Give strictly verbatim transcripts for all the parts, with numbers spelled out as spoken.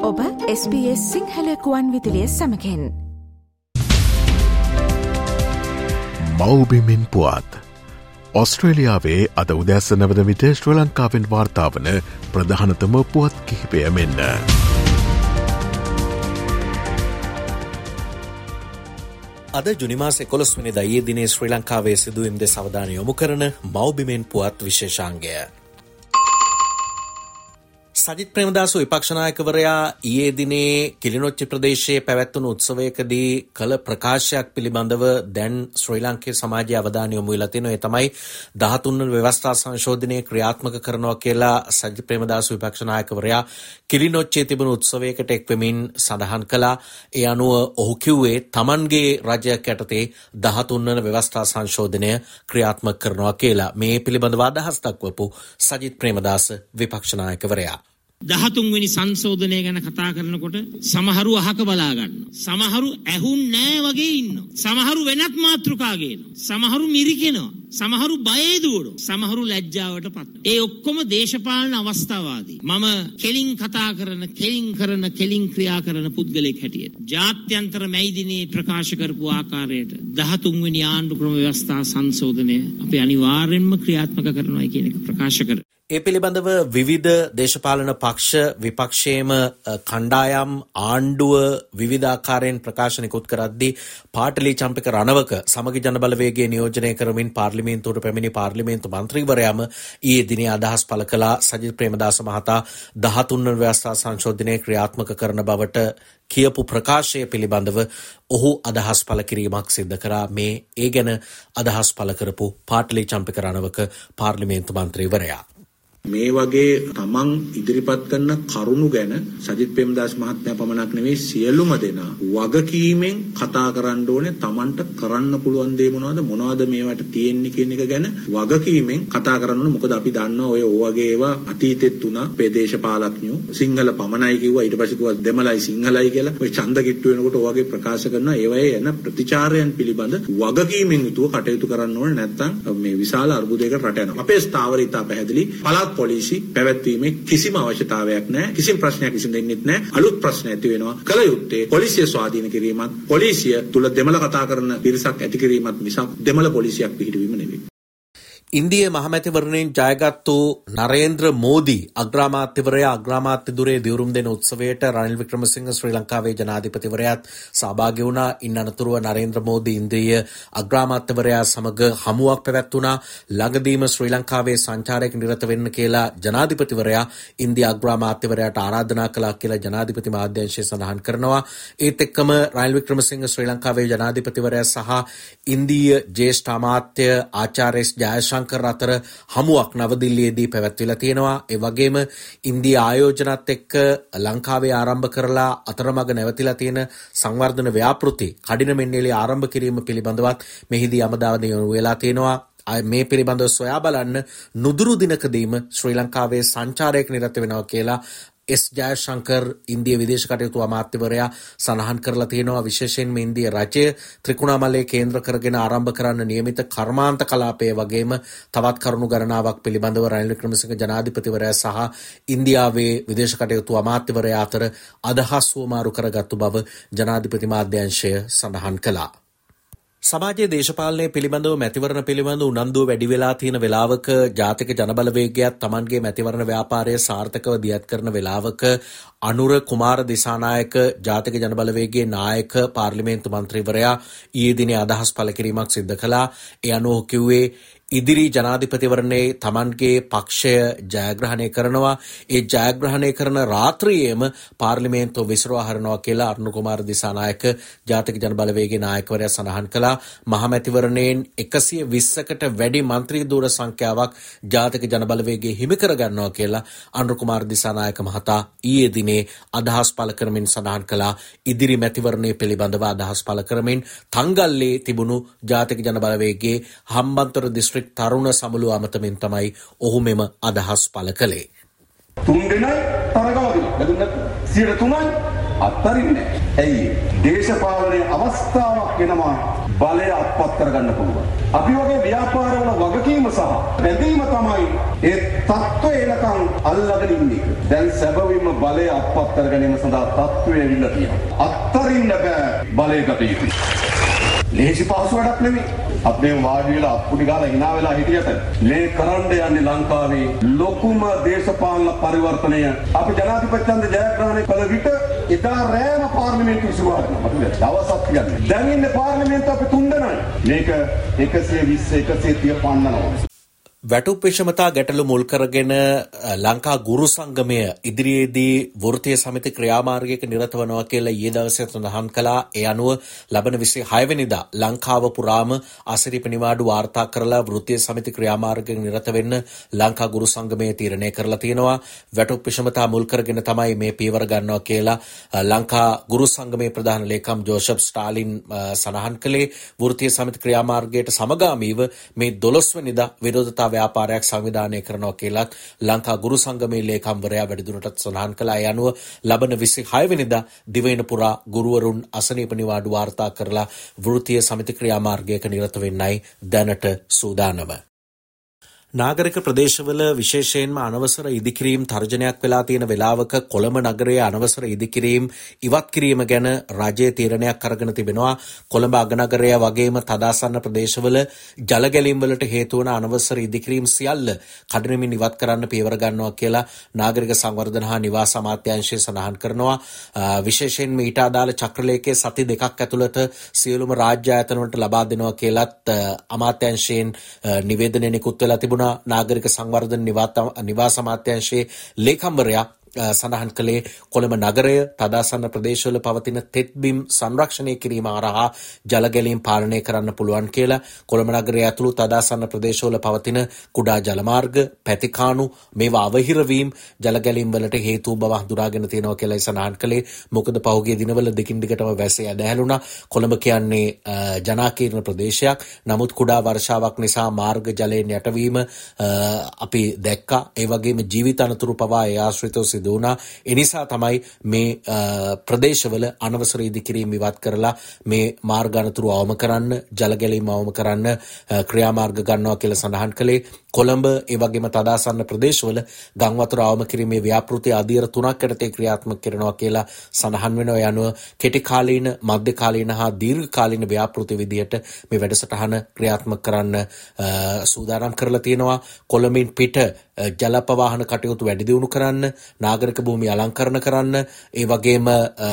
ඔබ S B S Sinhala ගුවන් විදුලිය සමගින් මව්බිමින් පුවත් ඔස්ට්‍රේලියාවේ අද උදැසන වන විට ශ්‍රී ලංකාවෙන් වාර්තා වන ප්‍රධානතම පුවත් කිහිපය මෙන්න. අද ජුනි මාස එකොළොස් වෙනිදා ඊයේ දිනේ ශ්‍රී ලංකාවේ සිදුවීම් දෙස අවධානය යොමු කරන මව්බිමෙන් පුවත් විශේෂාංගය. සජිත් ප්‍රේමදාස විපක්ෂ නායකවරයා ඊයේ දිනේ කිලිනොච්චි ප්‍රදේශයේ පැවැත්වුණු උත්සවයකදී කළ ප්‍රකාශයක් පිළිබඳව දැන් ශ්‍රී ලාංකේය සමාජයේ අවධානය යොමු වෙලා තියෙනවා. ඒ තමයි දහතුන් වන ව්‍යවස්ථා සංශෝධනය ක්‍රියාත්මක කරනවා කියලා සජිත් ප්‍රේමදාස විපක්ෂ නායකවරයා කිලිනොච්චියේ තිබුණු උත්සවයකට එක්වෙමින් සඳහන් කළා. ඒ අනුව ඔහු කිව්වේ තමන්ගේ රජයක් යටතේ දහතුන් වන ව්‍යවස්ථා සංශෝධනය ක්‍රියාත්මක කරනවා කියලා. මේ පිළිබඳව අදහස් දක්වපු සජිත් ප්‍රේමදාස විපක්ෂ නායකවරයා දහතුන්වෙනි සංශෝධනය ගැන කතා කරනකොට සමහරු අහක බලා ගන්නවා. සමහරු ඇහුන් නෑ වගේ ඉන්නවා. සමහරු වෙනත් මාතෘකා ගේනවා. සමහරු මිරිකෙනවා. සමහරු බයේ දුවනවා. සමහරු ලැජ්ජාවට පත් වෙනවා. ඒ ඔක්කොම දේශපාලන අවස්ථාවාදී. මම කෙලින් කතා කරන, කෙලින් කරන, කෙලින් ක්‍රියා කරන පුද්ගලෙක් හැටියට ජාත්‍යන්තර මැයිදිනේ ප්‍රකාශ කරපු ආකාරයට දහතුන්වෙනි ආණ්ඩු ක්‍රම ව්‍යවස්ථා සංශෝධනය අපි අනිවාර්යෙන්ම ක්‍රියාත්මක කරනවා කියන එක ප්‍රකාශ කරනවා. ඒ පිළිබඳව විවිධ දේශපාලන පක්ෂ විපක්ෂයේම කණ්ඩායම් ආණ්ඩුව විවිධ ආකාරයෙන් ප්‍රකාශ නිකුත් කරද්දී පාටලි චම්පක රණවක සමගි ජන බලවේගයේ නියෝජනය කරමින් පාර්ලිමේන්තුවට පැමිණි පාර්ලිමේන්තු මන්ත්‍රීවරයාම ඊයේ දිනේ අදහස් පළ කළා. සජිත් ප්‍රේමදාස මහතා දහතුන් වන ව්‍යවස්ථා සංශෝධනය ක්‍රියාත්මක කරන බවට කියපු ප්‍රකාශය පිළිබඳව ඔහු අදහස් පළ කිරීමක් සිද්ධ කරා. මේ ඒ ගැන අදහස් පළ කරපු පාටලි චම්පක රණවක පාර්ලිමේන්තු මන්ත්‍රීවරයා මේ වගේ තමන් ඉදිරිපත් කරන කරුණු ගැන සජිත් ප්‍රේමදාස මහත්මයා පමණක් නෙවෙයි සියලුම දෙනා වගකීමෙන් කතා කරන්න ඕනේ. තමන්ට කරන්න පුළුවන් දේ මොනවද මොනවද මේවට තියෙන්නේ කියන එක ගැන වගකීමෙන් කතා කරන්න ඕනේ. මොකද අපි දන්නවා ඔය ඔයගේ ඒවා අතීතෙත් තුනා ප්‍රදේශපාලඥයෝ සිංහල පමණයි කිව්වා, ඊට පස්සේ කිව්වා දෙමළයි සිංහලයි කියලා. ඔය ඡන්ද කිට්ටු වෙනකොට ඔයගේ ප්‍රකාශ කරනවා. ඒවයේ එන ප්‍රතිචාරයන් පිළිබඳ වගකීමෙන් යුතුව කටයුතු කරන්න ඕනේ. නැත්නම් මේ විශාල අර්බුදයකට රට යනවා. අපේ ස්ථාවරීතා පැහැදිලි. පළාත් පොලිසි පැවැත්වීමේ කිසිම අවශ්‍යතාවයක් නැහැ. කිසිම ප්‍රශ්නයක් කිසිම දෙන්නෙත් නැහැ. අලුත් ප්‍රශ්න ඇති වෙනවා. කල යුත්තේ පොලිසිය ස්වාධීන කිරීමත්, පොලිසිය තුල දෙමළ කතා කරන පිරිසක් ඇති කිරීමත් මිසක් දෙමළ පොලිසියක් පිහිටවීම නෙවෙයි. ඉන්දිය මහමැතිවරණයෙන් ජයගත්තු නරේන්ද්‍ර මෝදි අග්‍රාමාත්‍යවරයා අග්‍රාමාත්‍ය දුරේ දියුරුම් දෙන උත්සවයට රනිල් වික්‍රමසිංහ ශ්‍රී ලංකාවේ ජනාධිපතිවරයාත් සහභාගී වුණා. ඉන් අනතුරුව නරේන්ද්‍ර මෝදි ඉන්ද්‍රිය අග්‍රාමාත්‍යවරයා සමග හමුවක් පැවැත්වුණා. ළඟදීම ශ්‍රී ලංකාවේ සංචාරයක නිරත වෙන්න කියලා ජනාධිපතිවරයා ඉන්දිය අග්‍රාමාත්‍යවරයාට ආරාධනා කළා කියලා ජනාධිපති මාධ්‍යංශය සඳහන් කරනවා. ඒත් එක්කම රනිල් වික්‍රමසිංහ ශ්‍රී ලංකාවේ ජනාධිපතිවරයා සහ ඉන්දීය ජ්‍යෙෂ්ඨ අමාත්‍ය ආචාර්ය ජයශංකර් අතර හමුවක් නවදිල්ලියේදී පැවැත්විලා තියෙනවා. ඒ වගේම ඉන්දියා ආයෝජනත් එක්ක ලංකාවේ ආරම්භ කරලා අතරමඟ නැවතිලා තියෙන සංවර්ධන ව්‍යාපෘති කඩිනමින් එළිය ආරම්භ කිරීම පිළිබඳවත් මෙහිදී අවධානය යොමු වෙලා තියෙනවා. මේ පිළිබඳව සොයා බලන්න නුදුරු දිනකදීම ශ්‍රී ලංකාවේ සංචාරයක නිරත වෙනවා කියලා එස් ජයශංකර් ඉන්දිය විදේශ කටයුතු අමාත්‍යවරයා සඳහන් කරලා තියෙනවා. විශේෂයෙන්ම ඉන්දිය රජය ත්‍රිකුණාමලයේ කේන්ද්‍ර කරගෙන ආරම්භ කරන්න නියමිත කර්මාන්ත කලාපය වගේම තවත් කරුණු ගණනාවක් පිළිබඳව රනිල් වික්‍රමසිංහ ජනාධිපතිවරයා සහ ඉන්දියාවේ විදේශ කටයුතු අමාත්‍යවරයා අතර අදහස් වමාරු කරගත්තු බව ජනාධිපති මාධ්‍යංශය සඳහන් කළා. සමාජයේ දේශපාලනය පිළිබඳව මැතිවරණ පිළිබඳව උනන්දුව වැඩි වෙලා තියෙන වෙලාවක ජාතික ජනබලවේගයත් Tamanගේ මැතිවරණ ව්‍යාපාරය සාර්ථකව දියත් කරන වෙලාවක අනුර කුමාර දිසානායක ජාතික ජනබලවේගයේ නායක පාර්ලිමේන්තු මන්ත්‍රීවරයා ඊයේ දිනේ අදහස් පළ කිරීමක් සිදු කළා. ඒ අනුව කිව්වේ ඉදිරි ජනාධිපතිවරණයේ Tamanගේ පක්ෂය ජයග්‍රහණය කරනවා. ඒ ජයග්‍රහණය කරන රාත්‍රියේම පාර්ලිමේන්තුව විසිරවා හරිනවා කියලා අරුණ කුමාර දිසානායක ජාතික ජනබලවේගයේ නායකවරයා සඳහන් කළා. මහමැතිවරණයෙන් එකසිය විස්සකට වැඩි මන්ත්‍රී ධූර සංඛ්‍යාවක් ජාතික ජනබලවේගයේ හිමි කර ගන්නවා කියලා අරුණ කුමාර දිසානායක මහතා ඊයේ දිනේ අදහස් පළ කරමින් සඳහන් කළා. ඉදිරි මැතිවරණයේ පිළිබඳව අදහස් පළ කරමින් තංගල්ලේ තිබුණු ජාතික ජනබලවේගයේ හම්බන්තොට දිස්ත්‍රික් තරුණ සමුළු අමතමින් තමයි ඔහු මෙම අදහස් පළ කළේ. තුන් දෙනයි තරගාවදී ලැබුණ සියයට තුනයි අත්තරින්නේ. ඇයි? දේශපාලනයේ අවස්ථාවක් වෙනවා බලය අත්පත් කරගන්න පුළුවන්. අපි වගේ ව්‍යාපාරවල වගකීම සහ බැඳීම තමයි ඒ තත්ත්වය එනකන් අල්ලගෙන ඉන්නේ. දැන් සැබවින්ම බලය අත්පත් කර ගැනීම සඳහා තත්ත්වය ඇවිල්ලා තියෙනවා. අත්තරින්න බෑ බලය ගත යුතුයි. ලේසි පහසු වැඩක් නෙමෙයි. අපි වාඩි වෙලා අප්පුඩි ගාලා hina වෙලා හිටියට මේ කරන්න යන්නේ ලංකාවේ ලොකුම දේශපාලන පරිවර්තනය. අපි ජනාධිපති ඡන්ද ජයග්‍රහණය කළ විට එදා රෑම පාර්ලිමේන්තු විසුවාගෙන මට දවසක් කියන්නේ. දැන් ඉන්නේ පාර්ලිමේන්තුව අපි තුන් දෙනායි. මේක එකසිය විස්ස එකසිය තිහ පන්නනවා. වැටුප් විෂමතා ගැටලු මුල් කරගෙන ලංකා ගුරු සංගමය ඉදිරියේදී වෘත්තීය සමිති ක්‍රියාමාර්ගයක නිරත වනවා කියලා ඊයේ දවසේ සඳහන් කළා. ඒ අනුව ලබන විසිහය වෙනිදා ලංකාව පුරාම අසිරිප නිවාඩු වාර්තා කරලා වෘත්තීය සමිති ක්‍රියාමාර්ගයක නිරත වෙන්න ලංකා ගුරු සංගමය තීරණය කරලා තියෙනවා. වැටුප් විෂමතා මුල් කරගෙන තමයි මේ පියවර ගන්නවා කියලා ලංකා ගුරු සංගමේ ප්‍රධාන ලේකම් ජෝෂප් ස්ටාලින් සඳහන් කළේ. වෘත්තීය සමිති ක්‍රියාමාර්ගයට සමගාමීව මේ දොළොස් වෙනිදා විරෝධතා ව්‍යාපාරයක් සංවිධානය කරනවා කියලත් ලංකා ගුරු සංගමේ ලේකම්වරයා වැඩිදුරටත් සඳහන් කළා. ඒ අනුව ලබන විසිහය වෙනිදා දිවයින පුරා ගුරුවරුන් අසනීප නිවාඩු වාර්තා කරලා වෘත්තීය සමිති ක්‍රියාමාර්ගයක නිරත වෙන්නයි දැනට සූදානම. නාගරික ප්‍රදේශවල විශේෂයෙන්ම අනවසර ඉදිකිරීම් තර්ජනයක් වෙලා තියෙන වෙලාවක කොළඹ නගරයේ අනවසර ඉදිකිරීම් ඉවත් කිරීම ගැන රජයේ තීරණයක් අරගෙන තිබෙනවා. කොළඹ අගනගරය වගේම තදාසන්න ප්‍රදේශවල ජල ගැලීම් වලට හේතු වන අනවසර ඉදිකිරීම් සියල්ල කඩිනමින් ඉවත් කරන්න පියවර ගන්නවා කියලා නාගරික සංවර්ධන හා නිවාස අමාත්‍යාංශය සඳහන් කරනවා. විශේෂයෙන්ම ඊට අදාළ චක්‍රලේඛයේ සති දෙකක් ඇතුළත සියලුම රාජ්‍ය ආයතන වලට ලබා දෙනවා කියලත් අමාත්‍යාංශයෙන් නිවේදනය නිකුත් වෙලා තිබුණා. නාගරික සංවර්ධන නිවාස අමාත්‍යාංශයේ ලේකම්වරයා සඳහන් කළේ කොළඹ නගරය තදාසන්න ප්‍රදේශවල පවතින තෙත්බිම් සංරක්ෂණය කිරීම හරහා ජල ගැලීම් පාලනය කරන්න පුළුවන් කියලා. කොළඹ නගරය ඇතුළු තදාසන්න ප්‍රදේශවල පවතින කුඩා ජලමාර්ග පැතිකාණු මේවා අවහිරවීම ජල ගැලීම් වලට හේතු බව හඳුනාගෙන තියෙනවා කියලා සඳහන් කළේ. මොකද පහුගිය දිනවල දෙකින් දිගටම වැස්සේ ඇදහැළුණා. කොළඹ කියන්නේ ජනාකීර්ණ ප්‍රදේශයක්. නමුත් කුඩා වර්ෂාවක් නිසා මාර්ග ජලයෙන් යටවීම අපි දැක්කා. ඒ වගේම ජීවිත අනතුරු පවා ඒ ආශ්‍රිතව දුනා. එනිසා තමයි මේ ප්‍රදේශවල අනවසර ඉදිකිරීම් ඉවත් කරලා මේ මාර්ග අනතුරු අවම කරන්න ජල ගැලීම අවම කරන්න ක්‍රියාමාර්ග ගන්නවා කියලා සඳහන් කළේ. කොළඹ ඒ වගේම තදාසන්න ප්‍රදේශවල ගම් වතුර අවම කිරීමේ ව්‍යාපෘති අධීර තුනක් යටතේ ක්‍රියාත්මක කරනවා කියලා සඳහන් වෙනවා. ඒ අනුව කෙටි කාලීන මධ්‍ය කාලීන හා දීර්ඝ කාලීන ව්‍යාපෘති විදියට මේ වැඩසටහන ක්‍රියාත්මක කරන්න සූදානම් කරලා තියෙනවා. කොළඹින් පිට ජල ප්‍රවාහන කටයුතු වැඩි දියුණු කරන්න, නාගරික භූමි අලංකරණ කරන්න, ඒ වගේම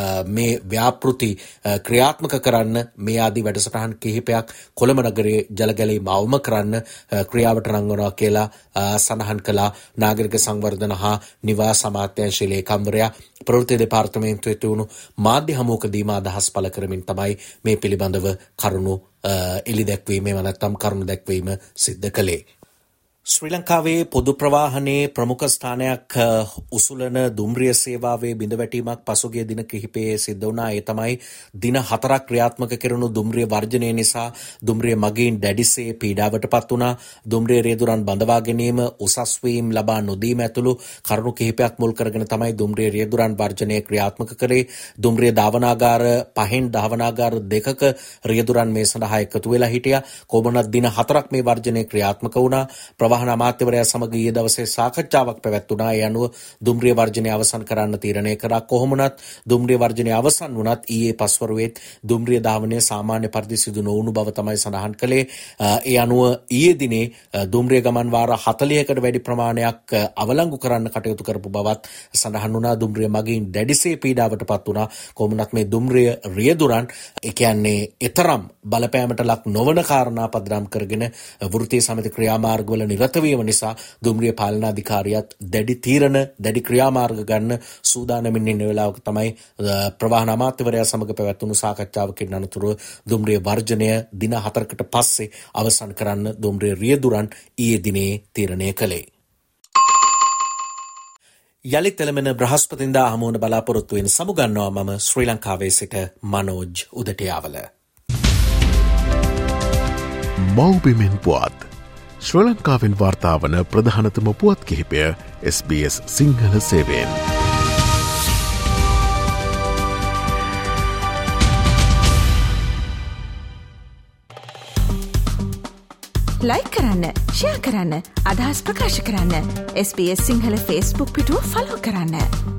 මේ ව්‍යාපෘති ක්‍රියාත්මක කරන්න මේ ආදී වැඩසටහන් කිහිපයක් කොළඹ නගරයේ ජල ගැලීම අවම කරන්න ක්‍රියාවට රංගනවා කියලා සඳහන් කළා. නාගරික සංවර්ධන හා නිවාස අමාත්‍යාංශයේ ලේකම්වරයා ප්‍රවෘත්ති දෙපාර්තමේන්තුවේ තුණු මාධ්‍ය හමුවකදීම අදහස් පළ කරමින් තමයි මේ පිළිබඳව කරුණු එළි දැක්වීම නැත්නම් කරුණු දැක්වීම සිද්ධ කළේ. ශ්‍රී ලංකාවේ පොදු ප්‍රවාහනයේ ප්‍රමුඛ ස්ථානයක් උසුලන දුම්රිය සේවාවේ බිඳවැටීමක් පසුගිය දින කිහිපයේ සිද්ධ වුණා. ඒ තමයි දින හතරක් ක්‍රියාත්මක කෙරුණු දුම්රිය වර්ජනය නිසා දුම්රිය මගීන් දැඩිසේ පීඩාවටපත් වුණා. දුම්රිය රියදුරන් බඳවා ගැනීම, උසස් වීම ලබා නොදීම ඇතුළු කරුණු කිහිපයක් මුල් කරගෙන තමයි දුම්රිය රියදුරන් වර්ජනය ක්‍රියාත්මක කරේ. දුම්රිය ධාවනාගාර පහෙන් ධාවනාගාර දෙකක රියදුරන් මේ සඳහා එකතු වෙලා හිටියා. කොහොමවත් දින හතරක් මේ වර්ජනය ක්‍රියාත්මක වුණා. වාහන අමාත්‍යවරයා සමග ඊයේ දවසේ සාකච්ඡාවක් පැවැත්වුණා. ඒ අනුව දුම්රිය වර්ජනය අවසන් කරන්න තීරණය කරා. කොහොමුණත් දුම්රිය වර්ජනය අවසන් වුණත් ඊයේ පස්වරුවේත් දුම්රිය ධාවනය සාමාන්‍ය පරිදි සිදු නොවුණු බව තමයි සඳහන් කළේ. ඒ අනුව ඊයේ දිනේ දුම්රිය ගමන් වාර හතළිහකට වැඩි ප්‍රමාණයක් අවලංගු කරන්න කටයුතු කරපු බවත් සඳහන් වුණා. දුම්රිය මගින් දැඩිසේ පීඩාවටපත් වුණා. කොහොමුණත් මේ දුම්රිය රියදුරන් ඒ කියන්නේ ඊතරම් බලපෑමට ලක් නොවන කාරණා පදනම් කරගෙන වෘත්තීය සමිති ක්‍රියාමාර්ගවල නිරතවීම නිසා දුම්රිය පාලනාධිකාරියත් දැඩි තීරණ දැඩි ක්‍රියාමාර්ග ගන්න සූදානමින් ඉන්න වෙලාවක තමයි ප්‍රවාහන අමාත්‍යවරයා සමග පැවැත්වුණු සාකච්ඡාවකින් අනතුරුව දුම්රිය වර්ජනය දින හතරකට පස්සේ අවසන් කරන්න දුම්රිය රියදුරන් ඊයේ දිනේ තීරණය කළේ. යළිත් එළමෙන බ්‍රහස්පතින්දා හමුවන බලාපොරොත්තුවෙන් සමුගන්නවා මම ශ්‍රී ලංකාවේ සිට මනෝජ් උදටියාවල. මව්බිමෙන් පුවත් ශ්‍රී ලංකාවෙන් වාර්තාවන ප්‍රධානතම පුවත් කිහිපය එස් බී එස් සිංහල සේවයෙන්. ලයික් කරන්න, ෂෙයා කරන්න, අදහස් ප්‍රකාශ කරන්න. S B S Sinhala Facebook පිටුව ෆලෝ කරන්න.